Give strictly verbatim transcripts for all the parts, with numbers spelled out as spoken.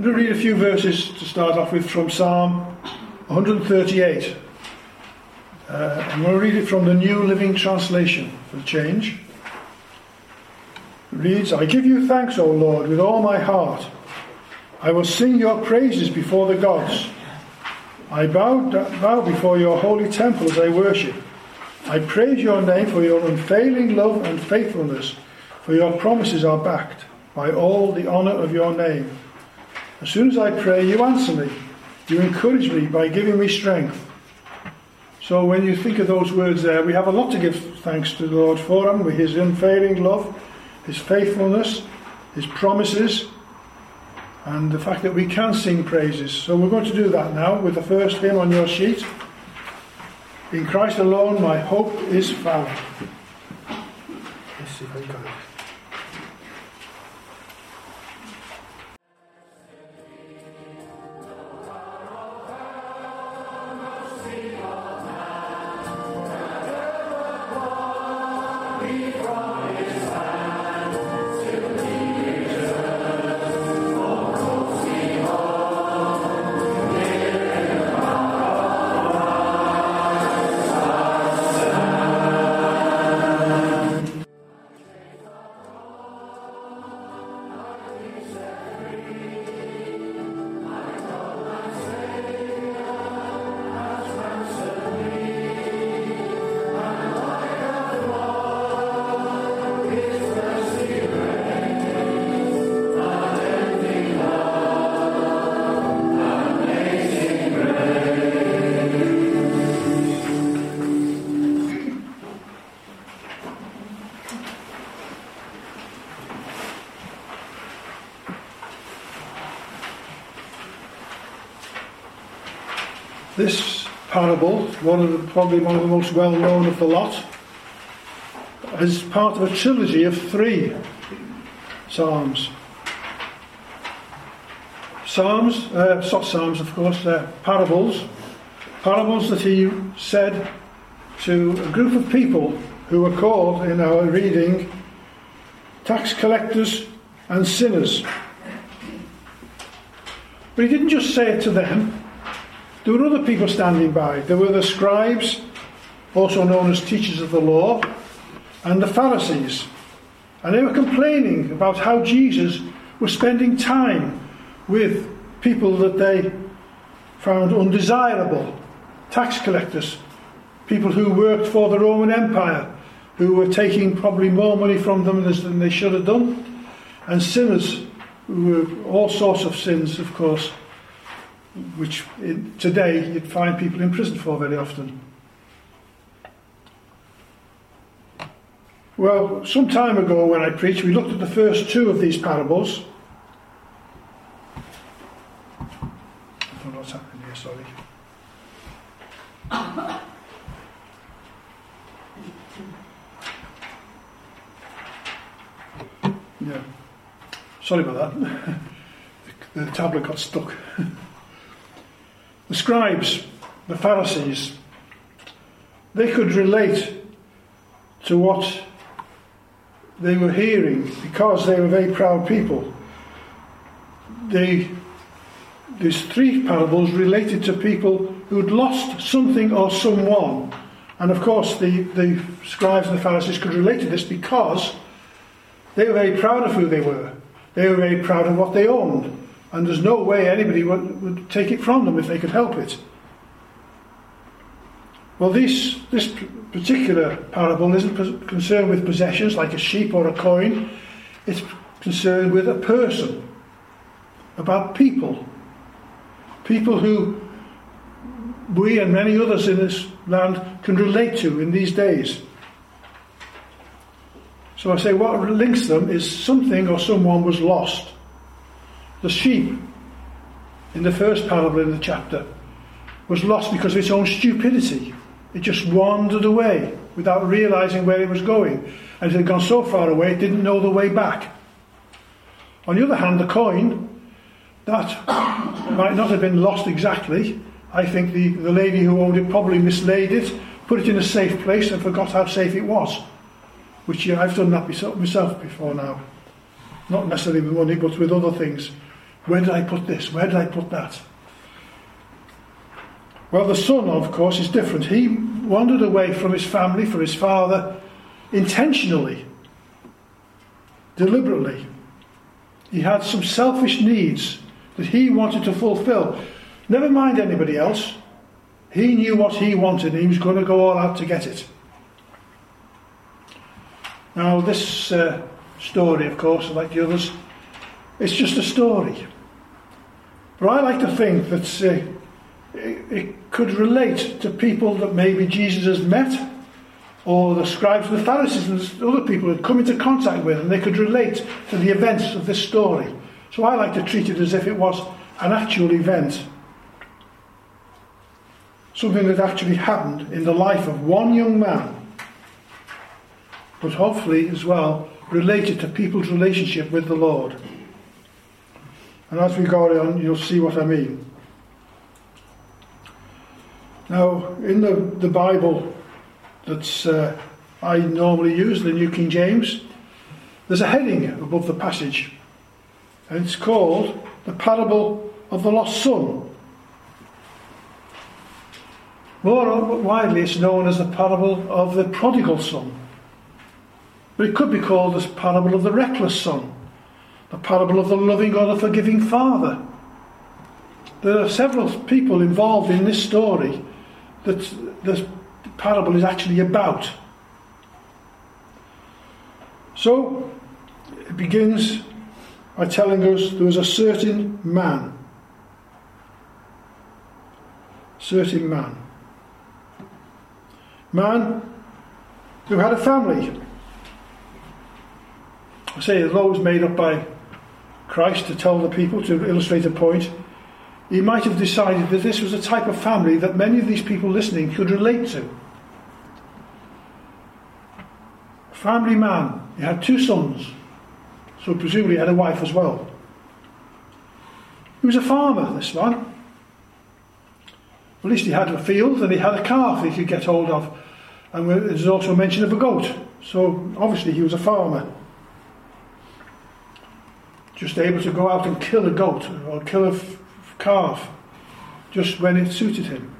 I'm going to read a few verses to start off with from Psalm one thirty-eight. Uh, I'm going to read it from the New Living Translation for a change. It reads, I give you thanks, O Lord, with all my heart. I will sing your praises before the gods. I bow, bow before your holy temple as I worship. I praise your name for your unfailing love and faithfulness, for your promises are backed by all the honour of your name. As soon as I pray, you answer me. You encourage me by giving me strength. So when you think of those words there, we have a lot to give thanks to the Lord for, haven't we? His unfailing love, his faithfulness, his promises, and the fact that we can sing praises. So we're going to do that now with the first hymn on your sheet. In Christ alone my hope is found. Let's see if I got it. This parable, one of the, probably one of the most well-known of the lot, is part of a trilogy of three psalms. Psalms, uh, not psalms of course, uh, parables. Parables that he said to a group of people who were called, in our reading, tax collectors and sinners. But he didn't just say it to them. There were other people standing by. There were the scribes, also known as teachers of the law, and the Pharisees. And they were complaining about how Jesus was spending time with people that they found undesirable. Tax collectors, people who worked for the Roman Empire, who were taking probably more money from them than they should have done. And sinners, who were all sorts of sins, of course, which in, today you'd find people in prison for very often. Well, some time ago when I preached, we looked at the first two of these parables. I don't know what's happening here, sorry. Yeah, sorry about that. the, the tablet got stuck. The scribes, the Pharisees, they could relate to what they were hearing because they were very proud people. They, these three parables related to people who'd lost something or someone. And of course the, the scribes and the Pharisees could relate to this because they were very proud of who they were. They were very proud of what they owned. And there's no way anybody would, would take it from them if they could help it. Well, this, this particular parable isn't concerned with possessions like a sheep or a coin. It's concerned with a person, about people. People who we and many others in this land can relate to in these days. So I say what links them is something or someone was lost. The sheep, in the first parable in the chapter, was lost because of its own stupidity. It just wandered away without realising where it was going. And it had gone so far away, it didn't know the way back. On the other hand, the coin, that might not have been lost exactly. I think the, the lady who owned it probably mislaid it, put it in a safe place and forgot how safe it was. Which yeah, I've done that myself before now. Not necessarily with money, but with other things. Where did I put this? Where did I put that? Well, the son, of course, is different. He wandered away from his family, from his father, intentionally, deliberately. He had some selfish needs that he wanted to fulfill. Never mind anybody else. He knew what he wanted and he was going to go all out to get it. Now, this uh, story, of course, like the others, it's just a story. But I like to think that uh, it, it could relate to people that maybe Jesus has met, or the scribes and the Pharisees and other people had come into contact with, and they could relate to the events of this story. So I like to treat it as if it was an actual event. Something that actually happened in the life of one young man, but hopefully as well related to people's relationship with the Lord. And as we go on, you'll see what I mean. Now, in the, the Bible that uh, I normally use, the New King James, there's a heading above the passage, and it's called The Parable of the Lost Son. More widely, it's known as the Parable of the Prodigal Son. But it could be called the Parable of the Reckless Son, the Parable of the Loving or the Forgiving Father. There are several people involved in this story that the parable is actually about. So, it begins by telling us there was a certain man. Certain man. Man who had a family. I say the law was made up by Christ to tell the people, to illustrate a point. He might have decided that this was a type of family that many of these people listening could relate to. A family man. He had two sons, so presumably he had a wife as well. He was a farmer, this man. At least he had a field and he had a calf he could get hold of. And there's also mention of a goat. So obviously he was a farmer. Just able to go out and kill a goat or kill a f- calf just when it suited him.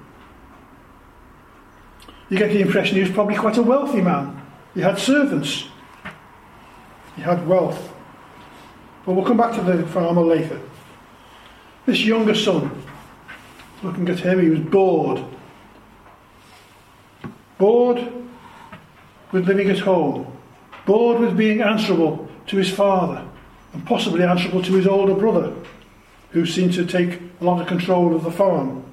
You get the impression he was probably quite a wealthy man. He had servants. He had wealth. But we'll come back to the farmer later. This younger son, looking at him, he was bored. Bored with living at home. Bored with being answerable to his father. And possibly answerable to his older brother, who seemed to take a lot of control of the farm.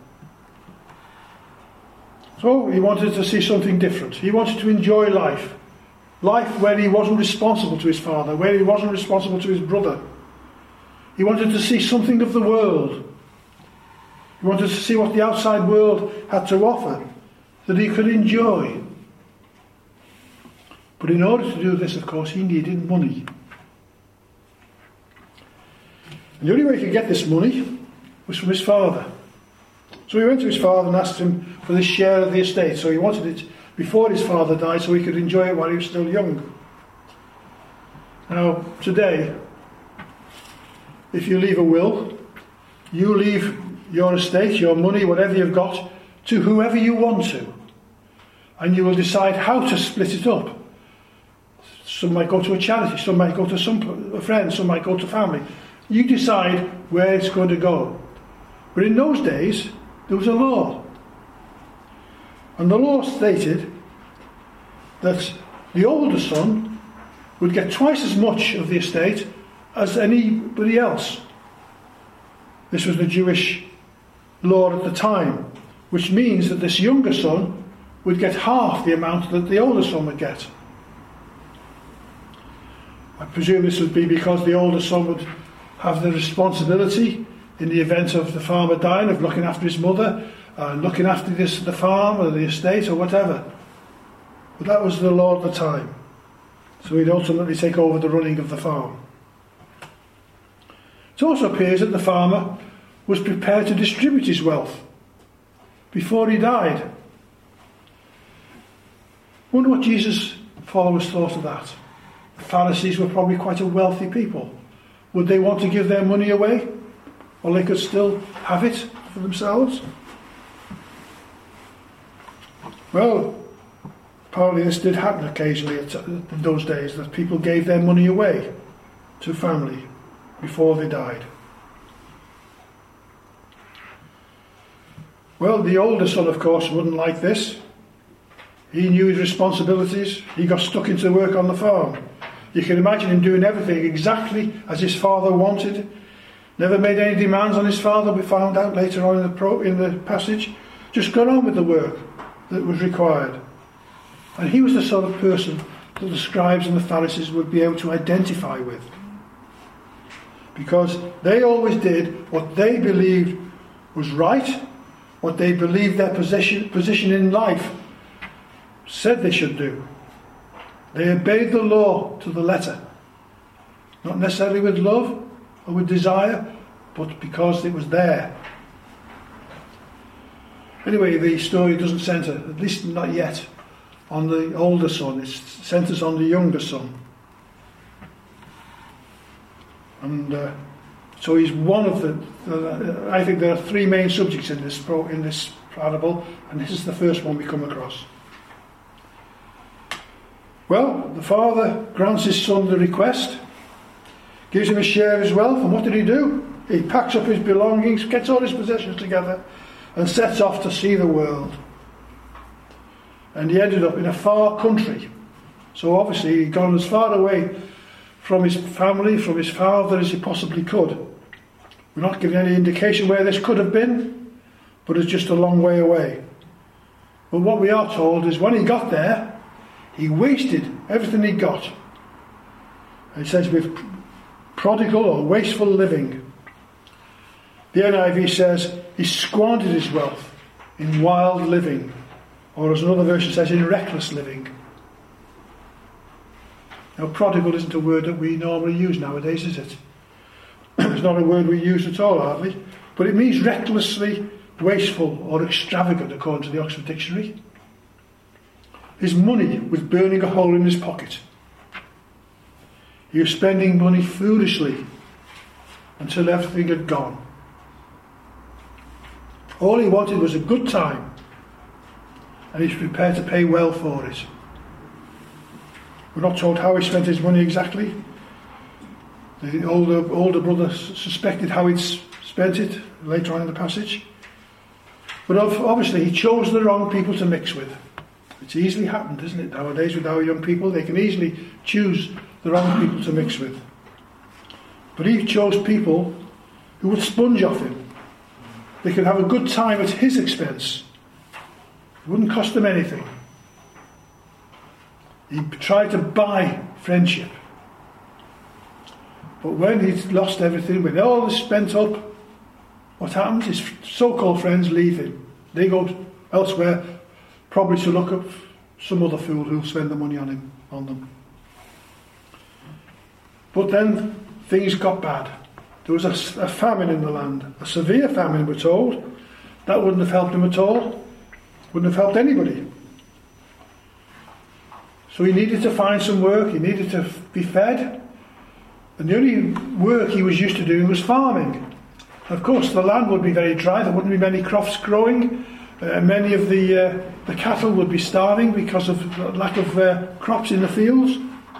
So he wanted to see something different. He wanted to enjoy life. Life where he wasn't responsible to his father, where he wasn't responsible to his brother. He wanted to see something of the world. He wanted to see what the outside world had to offer, that he could enjoy. But in order to do this, of course, he needed money. And the only way he could get this money was from his father. So he went to his father and asked him for this share of the estate. So he wanted it before his father died so he could enjoy it while he was still young. Now, today, if you leave a will, you leave your estate, your money, whatever you've got, to whoever you want to. And you will decide how to split it up. Some might go to a charity, some might go to some a friend, some might go to family. You decide where it's going to go. But in those days, there was a law. And the law stated that the older son would get twice as much of the estate as anybody else. This was the Jewish law at the time, which means that this younger son would get half the amount that the older son would get. I presume this would be because the older son would have the responsibility in the event of the farmer dying, of looking after his mother, uh, looking after this, the farm or the estate or whatever. But that was the law at the time. So he'd ultimately take over the running of the farm. It also appears that the farmer was prepared to distribute his wealth before he died. I wonder what Jesus' followers thought of that. The Pharisees were probably quite a wealthy people. Would they want to give their money away? or they could still have it for themselves. Well, apparently this did happen occasionally in those days, that people gave their money away to family before they died. Well, the older son, of course, wouldn't like this. He knew his responsibilities. He got stuck into work on the farm. You can imagine him doing everything exactly as his father wanted. Never made any demands on his father, we found out later on in the, pro, in the passage. Just got on with the work that was required. And he was the sort of person that the scribes and the Pharisees would be able to identify with. Because they always did what they believed was right, what they believed their position, position in life said they should do. They obeyed the law to the letter. Not necessarily with love or with desire, but because it was there. Anyway, the story doesn't centre, at least not yet, on the older son. It centres on the younger son. And uh, so he's one of the, uh, I think there are three main subjects in this, pro, in this parable, and this is the first one we come across. Well, the father grants his son the request, gives him a share of his wealth, and what did he do? He packs up his belongings, gets all his possessions together, and sets off to see the world. And he ended up in a far country. So obviously he'd gone as far away from his family, from his father, as he possibly could. We're not giving any indication where this could have been, but it's just a long way away. But what we are told is when he got there, he wasted everything he got. It says with prodigal or wasteful living. The N I V says he squandered his wealth in wild living, or as another version says, in reckless living. Now, prodigal isn't a word that we normally use nowadays, is it? It's not a word we use at all, hardly. But it means recklessly wasteful or extravagant, according to the Oxford Dictionary. His money was burning a hole in his pocket. He was spending money foolishly until everything had gone. All he wanted was a good time, and he was prepared to pay well for it. We're not told how he spent his money exactly. The older, older brother suspected how he'd spent it later on in the passage. But obviously he chose the wrong people to mix with. It's easily happened, isn't it, nowadays with our young people? They can easily choose the wrong people to mix with. But he chose people who would sponge off him. They could have a good time at his expense. It wouldn't cost them anything. He tried to buy friendship. But when he's lost everything, when all is spent up, what happens? His so-called friends leave him. They go elsewhere, probably to look up some other fool who'll spend the money on him, on them. But then things got bad. There was a, a famine in the land, a severe famine, we're told. That wouldn't have helped him at all. Wouldn't have helped anybody. So he needed to find some work. He needed to be fed. And the only work he was used to doing was farming. Of course, the land would be very dry. There wouldn't be many crops growing. Uh, many of the uh, the cattle would be starving because of lack of uh, crops in the fields.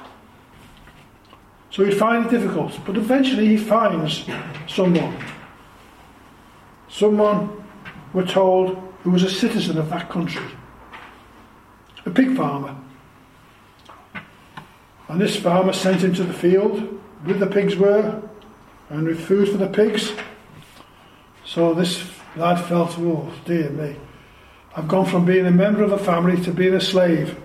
So he'd find it difficult. But eventually he finds someone. Someone, we're told, who was a citizen of that country. A pig farmer. And this farmer sent him to the field with the pigs were and with food for the pigs. So this lad felt, oh dear me, I've gone from being a member of a family to being a slave.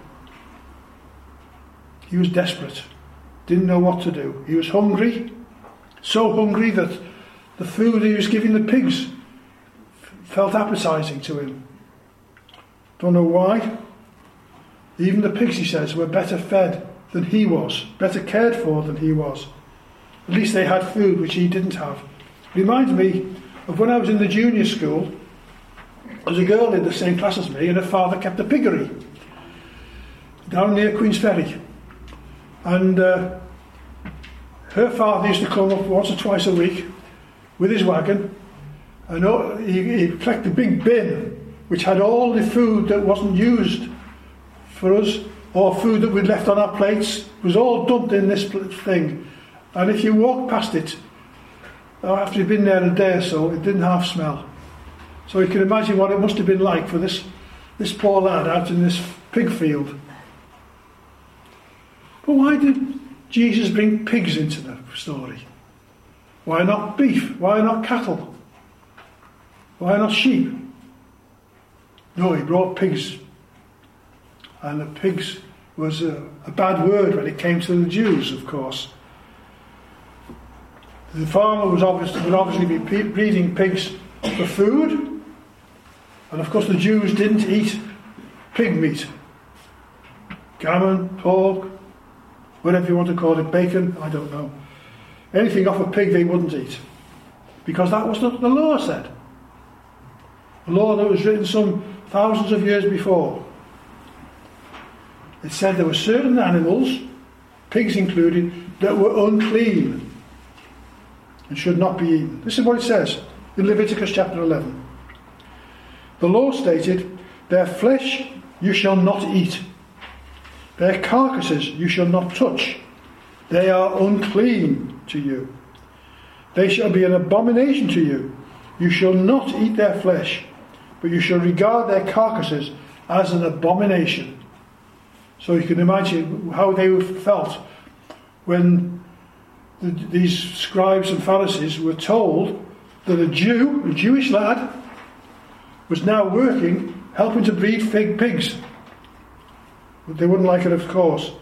He was desperate, didn't know what to do. He was hungry, so hungry that the food he was giving the pigs felt appetising to him. Don't know why. Even the pigs, he says, were better fed than he was, better cared for than he was. At least they had food which he didn't have. It reminds me of when I was in the junior school. There was a girl in the same class as me, and her father kept a piggery down near Queen's Ferry. And uh, her father used to come up once or twice a week with his wagon, and he, he collected a big bin which had all the food that wasn't used for us, or food that we'd left on our plates. It was all dumped in this thing. And if you walked past it, after you'd been there a day or so, it didn't half smell. So you can imagine what it must have been like for this, this poor lad out in this pig field. But why did Jesus bring pigs into the story? Why not beef? Why not cattle? Why not sheep? No, he brought pigs. And the pigs was a, a bad word when it came to the Jews, of course. The farmer was obviously, would obviously be breeding pigs for food. And of course the Jews didn't eat pig meat. Gammon, pork, whatever you want to call it, bacon, I don't know. Anything off a pig they wouldn't eat. Because that was what the law said. A law that was written some thousands of years before. It said there were certain animals, pigs included, that were unclean and should not be eaten. This is what it says in Leviticus chapter eleven. The law stated, their flesh you shall not eat. Their carcasses you shall not touch. They are unclean to you. They shall be an abomination to you. You shall not eat their flesh, but you shall regard their carcasses as an abomination. So you can imagine how they felt when the, these scribes and Pharisees were told that a Jew, a Jewish lad, was now working, helping to breed fig pigs. But they wouldn't like it, of course.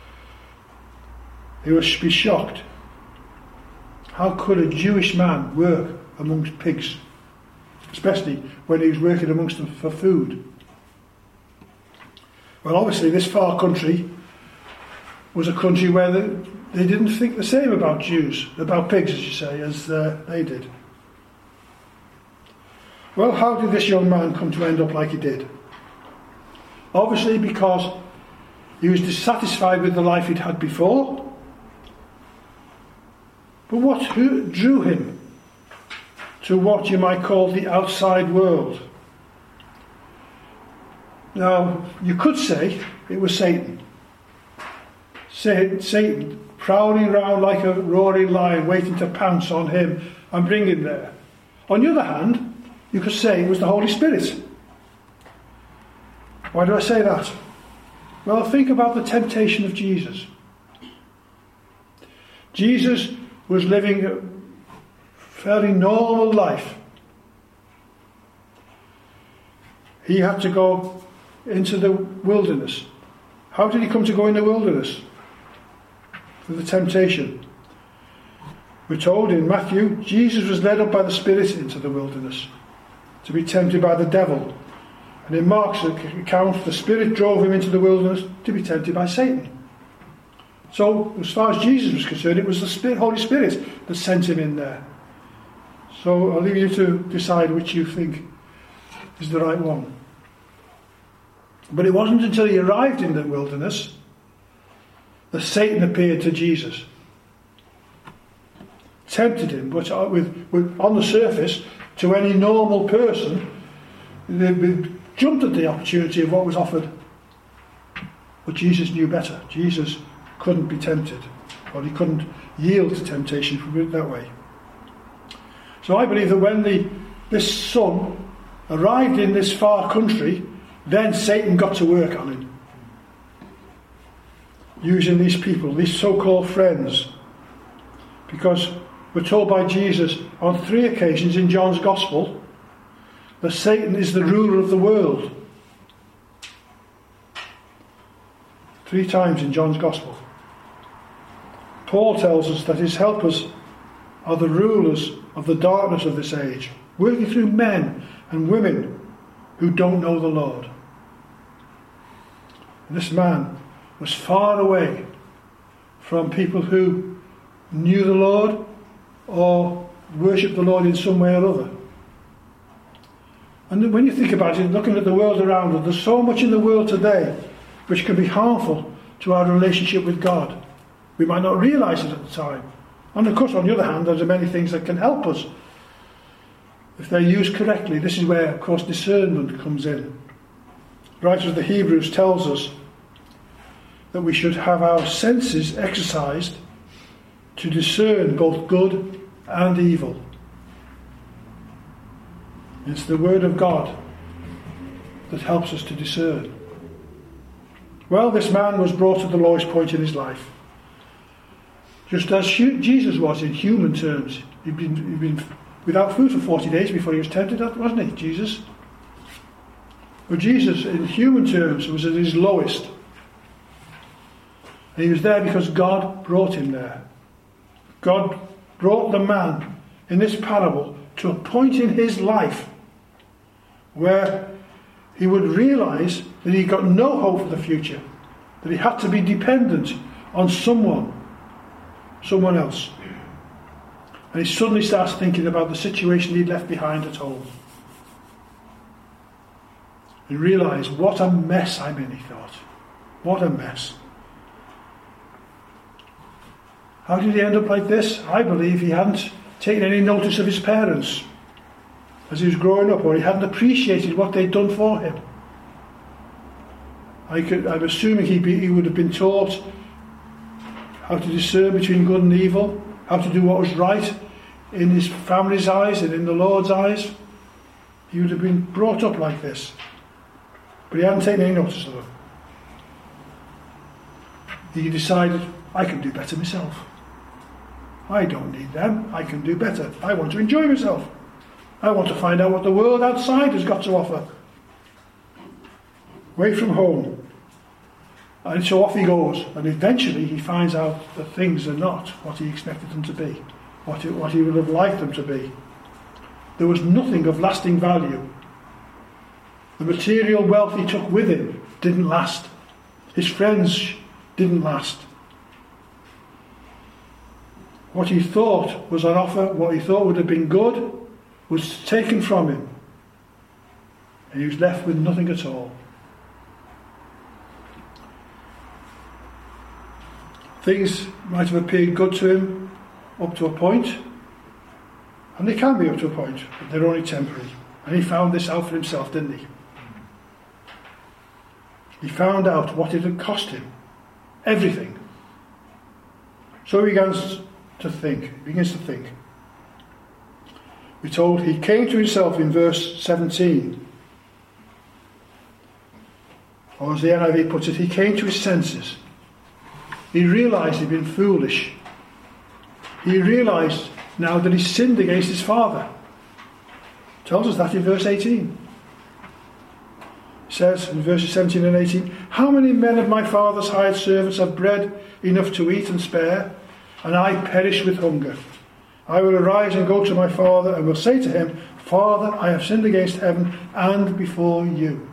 They would be shocked. How could a Jewish man work amongst pigs? Especially when he was working amongst them for food. Well, obviously this far country was a country where they, they didn't think the same about Jews, about pigs, as you say, as uh, they did. Well, how did this young man come to end up like he did? Obviously because he was dissatisfied with the life he'd had before. But what who drew him to what you might call the outside world? Now, you could say it was Satan. Satan prowling around like a roaring lion, waiting to pounce on him and bring him there. On the other hand, you could say it was the Holy Spirit. Why do I say that? Well, think about the temptation of Jesus. Jesus was living a fairly normal life. He had to go into the wilderness. How did he come to go in the wilderness? For the temptation. We're told in Matthew, Jesus was led up by the Spirit into the wilderness to be tempted by the devil. And in Mark's account, the Spirit drove him into the wilderness to be tempted by Satan. So, as far as Jesus was concerned, it was the Spirit, Holy Spirit that sent him in there. So I'll leave you to decide which you think is the right one. But it wasn't until he arrived in the wilderness that Satan appeared to Jesus. Tempted him, but with, with, on the surface, to any normal person, they, they jumped at the opportunity of what was offered. But Jesus knew better. Jesus couldn't be tempted, or he couldn't yield to temptation, if we put it that way. So I believe that when the, this son arrived in this far country, then Satan got to work on him, using these people, these so-called friends, because we're told by Jesus on three occasions in John's Gospel that Satan is the ruler of the world. Three times in John's Gospel. Paul tells us that his helpers are the rulers of the darkness of this age, working through men and women who don't know the Lord. And this man was far away from people who knew the Lord or worshipped the Lord in some way or other. And when you think about it, looking at the world around us, there's so much in the world today which can be harmful to our relationship with God. We might not realise it at the time. And of course, on the other hand, there's many things that can help us if they're used correctly, this is where, of course, discernment comes in. The writer of the Hebrews tells us that we should have our senses exercised to discern both good and evil. It's the Word of God that helps us to discern. Well, this man was brought to the lowest point in his life. Just as Jesus was in human terms. He'd been, he'd been without food for forty days before he was tempted, wasn't he, Jesus? But Jesus, in human terms, was at his lowest. And he was there because God brought him there. God brought the man in this parable to a point in his life where he would realise that he got no hope for the future, that he had to be dependent on someone, someone else. And he suddenly starts thinking about the situation he'd left behind at home. He realised, what a mess I'm in, he thought. What a mess. How did he end up like this? I believe he hadn't taken any notice of his parents as he was growing up, or he hadn't appreciated what they'd done for him. I could, I'm assuming he, be, he would have been taught how to discern between good and evil, how to do what was right in his family's eyes and in the Lord's eyes. He would have been brought up like this. But he hadn't taken any notice of them. He decided, I can do better myself. I don't need them. I can do better. I want to enjoy myself. I want to find out what the world outside has got to offer. Away from home. And so off he goes. And eventually he finds out that things are not what he expected them to be. What he, what he would have liked them to be. There was nothing of lasting value. The material wealth he took with him didn't last. His friends didn't last. What he thought was on offer, what he thought would have been good, was taken from him. And he was left with nothing at all. Things might have appeared good to him up to a point, and they can be up to a point, but they're only temporary. And he found this out for himself, didn't he? He found out what it had cost him. Everything. So he begins to think. He begins to think. We're told he came to himself in verse seventeen. Or as the N I V puts it, he came to his senses. He realised he'd been foolish. He realised now that he sinned against his father. It tells us that in verse eighteen. It says in verses seventeen and eighteen, how many men of my father's hired servants have bread enough to eat and spare, and I perish with hunger? I will arise and go to my father and will say to him, Father, I have sinned against heaven and before you.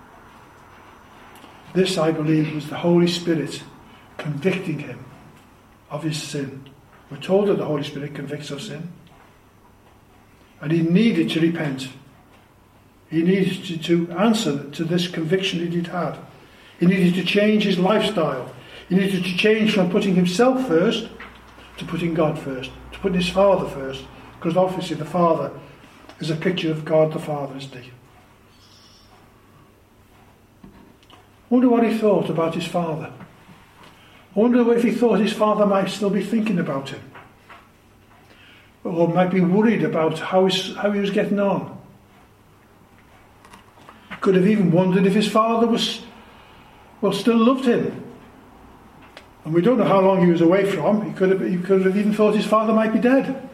This, I believe, was the Holy Spirit convicting him of his sin. We're told that the Holy Spirit convicts of sin. And he needed to repent. He needed to, to answer to this conviction that he'd had. He needed to change his lifestyle. He needed to change from putting himself first to putting God first, to putting his Father first, because obviously the Father is a picture of God the Father, isn't he? I wonder what he thought about his father. I wonder if he thought his father might still be thinking about him, or might be worried about how, his, how he was getting on. Could have even wondered if his father was, well, still loved him. And we don't know how long he was away from. He could have, he could have even thought his father might be dead.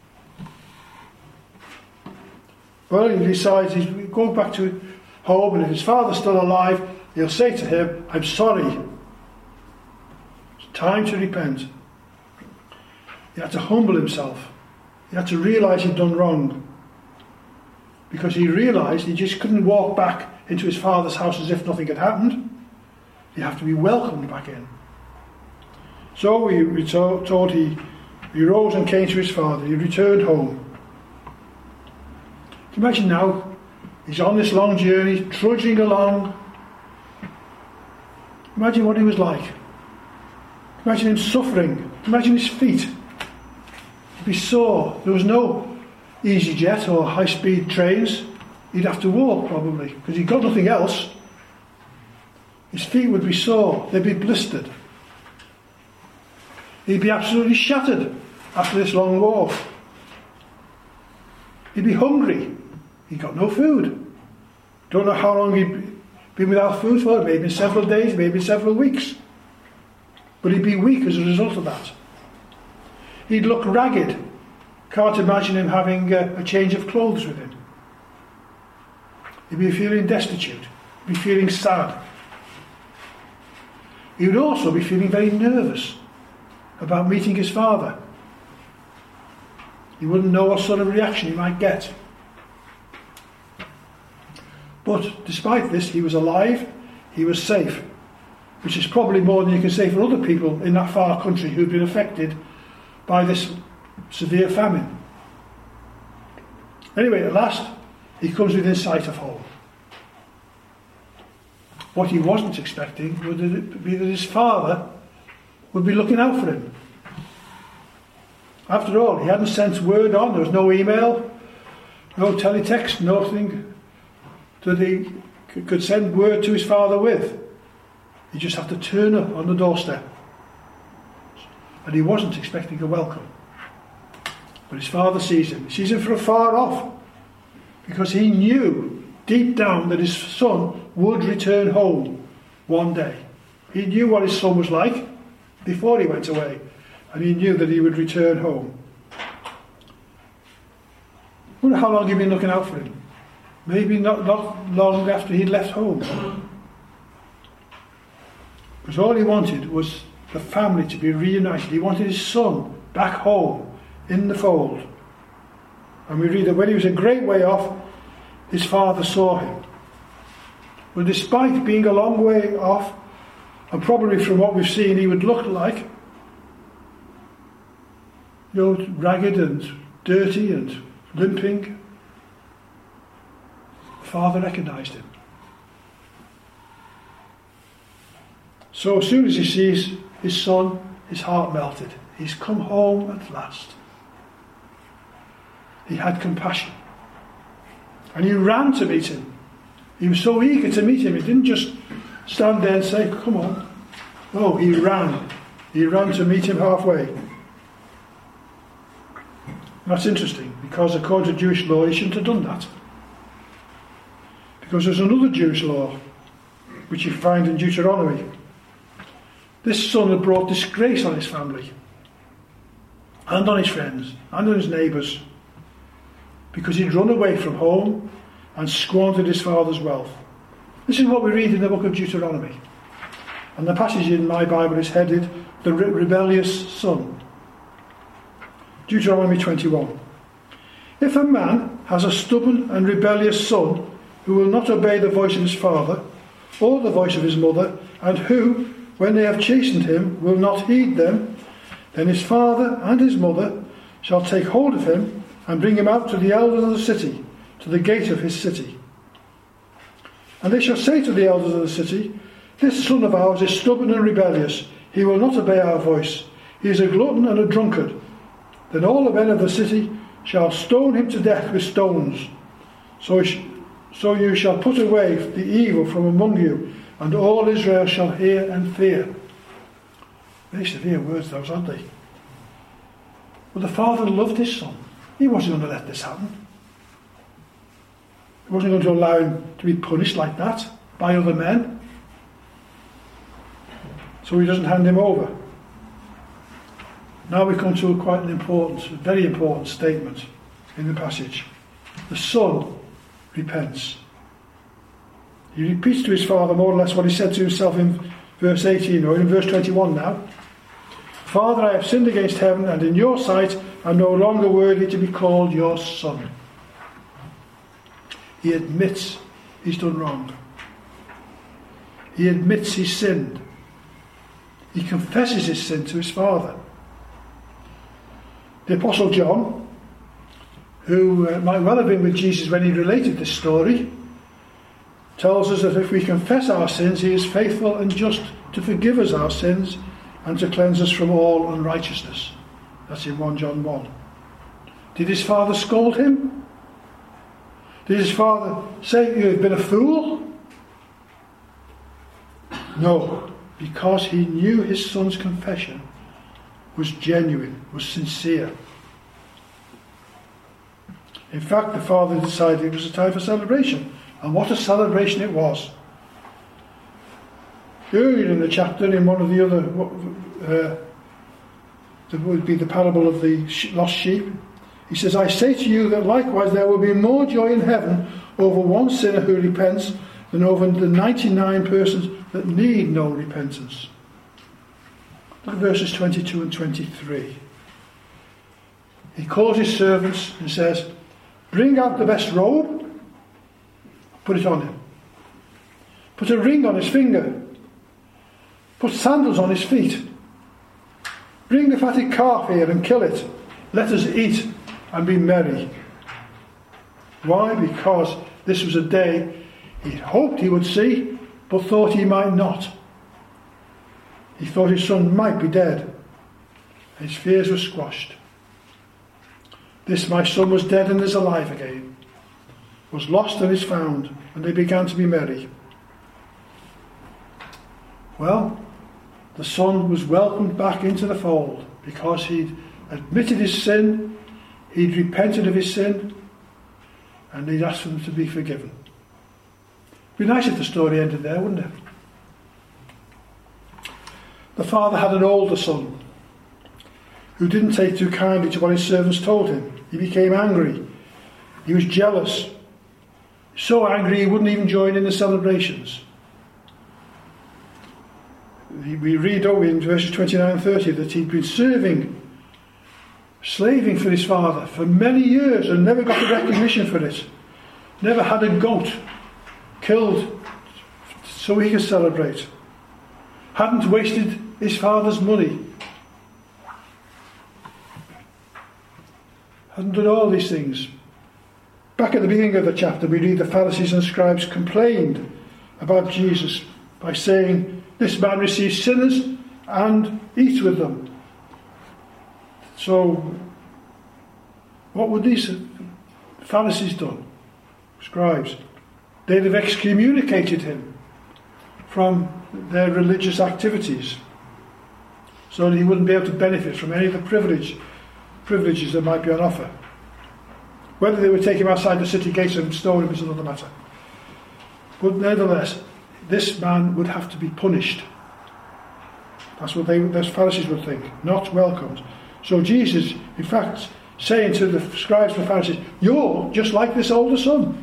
Well, he decides he's going back to home, and if his father's still alive, he'll say to him, I'm sorry. It's time to repent. He had to humble himself. He had to realise he'd done wrong. Because he realised he just couldn't walk back into his father's house as if nothing had happened. You have to be welcomed back in. So we were told, told he, he rose and came to his father. He returned home. Can you imagine now? He's on this long journey, trudging along. Imagine what he was like. Imagine him suffering. Imagine his feet. He'd be sore. There was no... EasyJet or high-speed trains, he'd have to walk probably, because he'd got nothing else. His feet would be sore, they'd be blistered. He'd be absolutely shattered after this long walk. He'd be hungry. He'd got no food. Don't know how long he'd been without food for, maybe several days, maybe several weeks. But he'd be weak as a result of that. He'd look ragged. Can't imagine him having a, a change of clothes with him. He'd be feeling destitute. He'd be feeling sad. He would also be feeling very nervous about meeting his father. He wouldn't know what sort of reaction he might get. But despite this, he was alive, he was safe, which is probably more than you can say for other people in that far country who've been affected by this severe famine. Anyway, at last, he comes within sight of home. What he wasn't expecting would be that his father would be looking out for him. After all, he hadn't sent word on, there was no email, no teletext, nothing that he could send word to his father with. He just had to turn up on the doorstep. And he wasn't expecting a welcome. But his father sees him. He sees him from afar off, because he knew deep down that his son would return home one day. He knew what his son was like before he went away, and he knew that he would return home. I wonder how long he'd been looking out for him. Maybe not, not long after he'd left home. Because all he wanted was the family to be reunited. He wanted his son back home in the fold. And we read that when he was a great way off, his father saw him. But despite being a long way off, and probably from what we've seen he would look like, you know, ragged and dirty and limping, the father recognised him. So as soon as he sees his son, his heart melted. He's come home at last. He had compassion. And he ran to meet him. He was so eager to meet him, he didn't just stand there and say, come on. No, he ran. He ran to meet him halfway. That's interesting, because according to Jewish law, he shouldn't have done that. Because there's another Jewish law, which you find in Deuteronomy. This son had brought disgrace on his family, and on his friends, and on his neighbours, because he'd run away from home and squandered his father's wealth. This is what we read in the book of Deuteronomy. And the passage in my Bible is headed, The Re- Rebellious Son. Deuteronomy twenty-one. If a man has a stubborn and rebellious son who will not obey the voice of his father, or the voice of his mother, and who, when they have chastened him, will not heed them, then his father and his mother shall take hold of him and bring him out to the elders of the city, to the gate of his city. And they shall say to the elders of the city, this son of ours is stubborn and rebellious. He will not obey our voice. He is a glutton and a drunkard. Then all the men of the city shall stone him to death with stones. So, sh- so you shall put away the evil from among you, and all Israel shall hear and fear. Very severe words those, aren't they? But the father loved his son. He wasn't going to let this happen. He wasn't going to allow him to be punished like that by other men. So he doesn't hand him over. Now we come to a quite an important, a very important statement in the passage. The son repents. He repeats to his father more or less what he said to himself in verse eighteen, or in verse twenty-one now. Father, I have sinned against heaven, and in your sight I am no longer worthy to be called your son. He admits he's done wrong. He admits he's sinned. He confesses his sin to his father. The Apostle John, who uh, might well have been with Jesus when he related this story, tells us that if we confess our sins, he is faithful and just to forgive us our sins and to cleanse us from all unrighteousness. That's in First John one. Did his father scold him? Did his father say, "You've been a fool"? No, because he knew his son's confession was genuine, was sincere. In fact, the father decided it was a time for celebration. And what a celebration it was. Earlier in the chapter, in one of the other, uh, that would be the parable of the lost sheep, he says, "I say to you that likewise there will be more joy in heaven over one sinner who repents than over the ninety-nine persons that need no repentance." Look at verses twenty-two and twenty-three. He calls his servants and says, "Bring out the best robe, put it on him. Put a ring on his finger. Put sandals on his feet. Bring the fatted calf here and kill it. Let us eat and be merry." Why? Because this was a day he hoped he would see, but thought he might not. He thought his son might be dead. His fears were squashed. "This my son was dead and is alive again, was lost and is found," and they began to be merry. Well, the son was welcomed back into the fold because he'd admitted his sin, he'd repented of his sin, and he'd asked for them to be forgiven. It'd be nice if the story ended there, wouldn't it? The father had an older son who didn't take too kindly to what his servants told him. He became angry. He was jealous. So angry he wouldn't even join in the celebrations. We read over in verses twenty-nine and thirty that he'd been serving, slaving for his father for many years and never got the recognition for it. Never had a goat killed so he could celebrate. Hadn't wasted his father's money. Hadn't done all these things. Back at the beginning of the chapter, we read the Pharisees and scribes complained about Jesus by saying, "This man receives sinners and eats with them." So, what would these Pharisees done? Scribes. They'd have excommunicated him from their religious activities so that he wouldn't be able to benefit from any of the privilege, privileges that might be on offer. Whether they would take him outside the city gates and stone him is another matter. But nevertheless, this man would have to be punished. That's what they, the Pharisees would think. Not welcomed. So Jesus, in fact, saying to the scribes and the Pharisees, "You're just like this older son."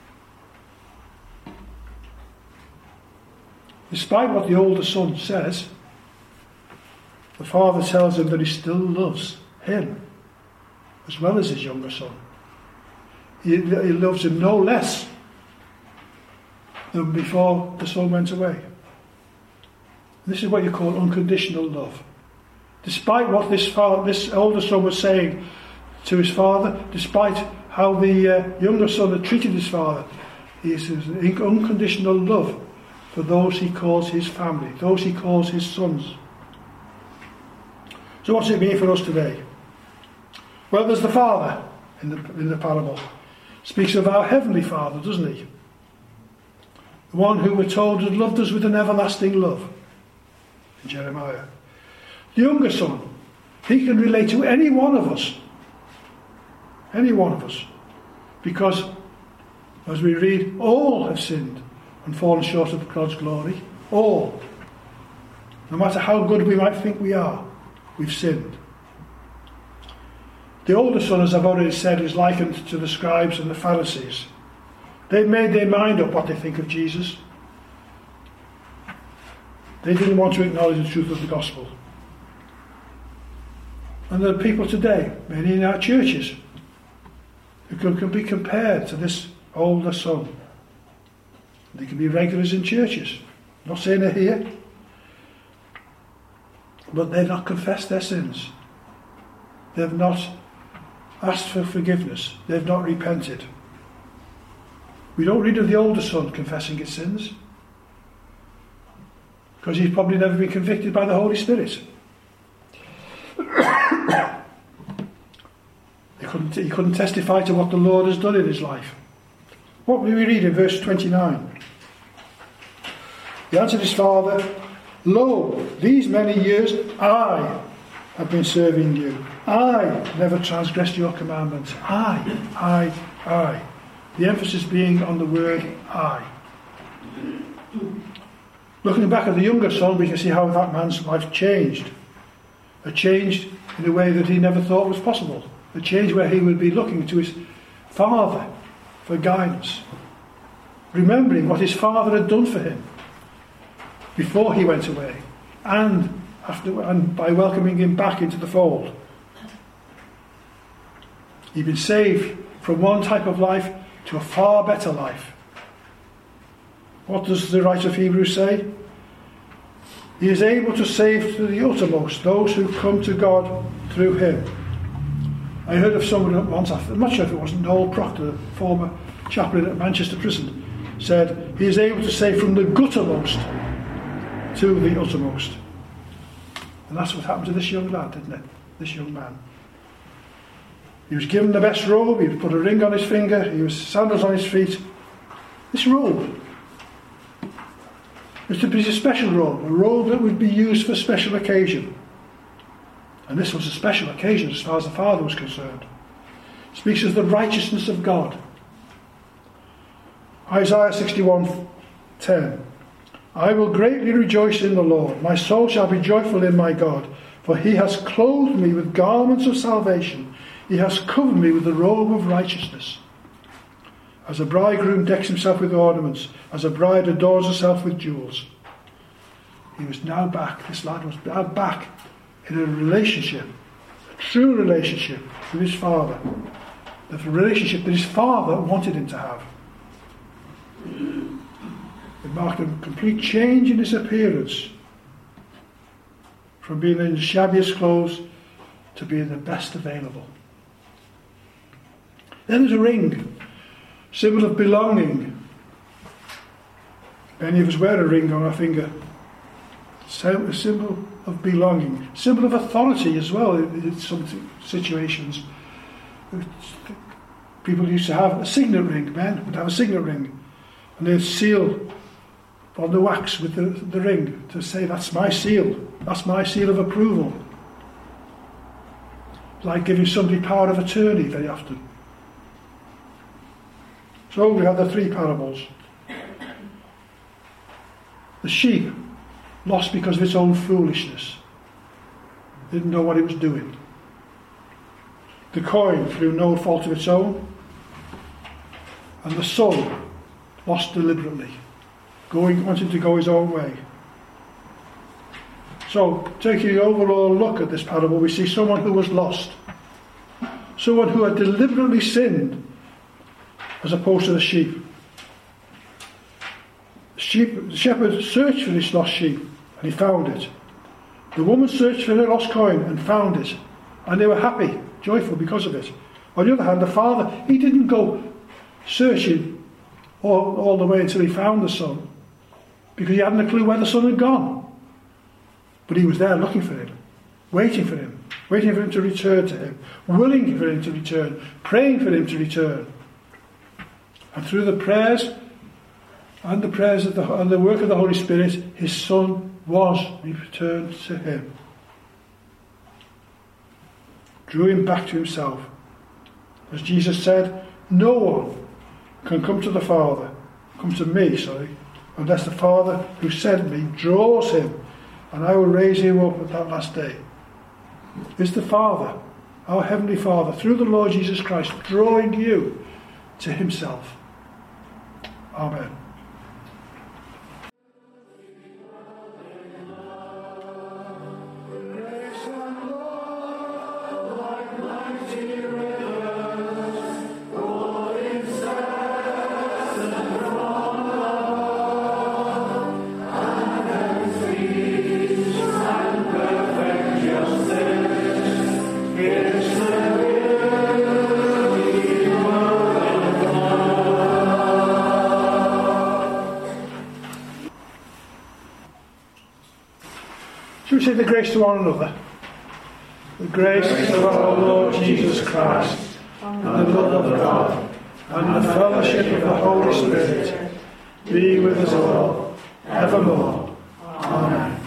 Despite what the older son says, the father tells him that he still loves him as well as his younger son. He, he loves him no less than before the son went away. This is what you call unconditional love. Despite what this father, this older son was saying to his father, despite how the uh, younger son had treated his father, he has unconditional love for those he calls his family, those he calls his sons. So what's it mean for us today? Well, there's the father in the, in the parable. Speaks of our heavenly Father, doesn't he? The one who we're told had loved us with an everlasting love in Jeremiah. The younger son, he can relate to any one of us. Any one of us. Because, as we read, all have sinned and fallen short of God's glory. All. No matter how good we might think we are, we've sinned. The older son, as I've already said, is likened to the scribes and the Pharisees. They've made their mind up what they think of Jesus. They didn't want to acknowledge the truth of the gospel. And there are people today, many in our churches, who can, can be compared to this older son. They can be regulars in churches. I'm not saying they're here. But they've not confessed their sins. They've not asked for forgiveness. They've not repented. We don't read of the older son confessing his sins, because he's probably never been convicted by the Holy Spirit. He couldn't, he couldn't testify to what the Lord has done in his life. What will we read in verse twenty-nine? He answered his father, "Lo, these many years I have been serving you. I never transgressed your commandments. I, I, I." The emphasis being on the word I. Looking back at the younger son, we can see how that man's life changed. It changed in a way that he never thought was possible. A change where he would be looking to his father for guidance, remembering what his father had done for him before he went away, and after, and by welcoming him back into the fold. He'd been saved from one type of life to a far better life. What does the writer of Hebrews say? He is able to save to the uttermost those who come to God through him. I heard of someone once, I'm not sure if it was Noel Proctor, the former chaplain at Manchester Prison, said he is able to save from the guttermost to the uttermost. And that's what happened to this young lad, didn't it? This young man. He was given the best robe, he was put a ring on his finger, he was sandals on his feet. This robe was to be a special robe, a robe that would be used for a special occasion. And this was a special occasion as far as the father was concerned. It speaks of the righteousness of God. Isaiah sixty-one ten. I will greatly rejoice in the Lord. My soul shall be joyful in my God. For he has clothed me with garments of salvation. He has covered me with the robe of righteousness. As a bridegroom decks himself with ornaments, as a bride adorns herself with jewels. He was now back, this lad was now back in a relationship, a true relationship with his father. The relationship that his father wanted him to have. It marked a complete change in his appearance. From being in the shabbiest clothes to being the best available. Then there's a ring, symbol of belonging. Many of us wear a ring on our finger. A symbol of belonging, symbol of authority as well in some situations. People used to have a signet ring, men would have a signet ring, and they'd seal on the wax with the, the ring to say, that's my seal, that's my seal of approval. It's like giving somebody power of attorney very often. So we have the three parables. The sheep, lost because of its own foolishness, didn't know what it was doing. The coin through no fault of its own, and the son lost deliberately, going wanting to go his own way. So, taking an overall look at this parable, we see someone who was lost, someone who had deliberately sinned, as opposed to the sheep. The sheep, the shepherd searched for this lost sheep, and he found it. The woman searched for her lost coin and found it, and they were happy, joyful because of it. On the other hand, the father, he didn't go searching all, all the way until he found the son, because he hadn't a clue where the son had gone. But he was there looking for him, waiting for him, waiting for him to return to him, willing for him to return, praying for him to return. And through the prayers and the prayers of the, and the work of the Holy Spirit, his son was returned to him. Drew him back to himself. As Jesus said, no one can come to the Father, come to me, sorry, unless the Father who sent me draws him, and I will raise him up at that last day. It's the Father, our Heavenly Father, through the Lord Jesus Christ, drawing you to himself. Amen. Should we say the grace to one another? The grace of our Lord Jesus Christ, and the love of God, and the fellowship of the Holy Spirit be with us all, evermore. Amen.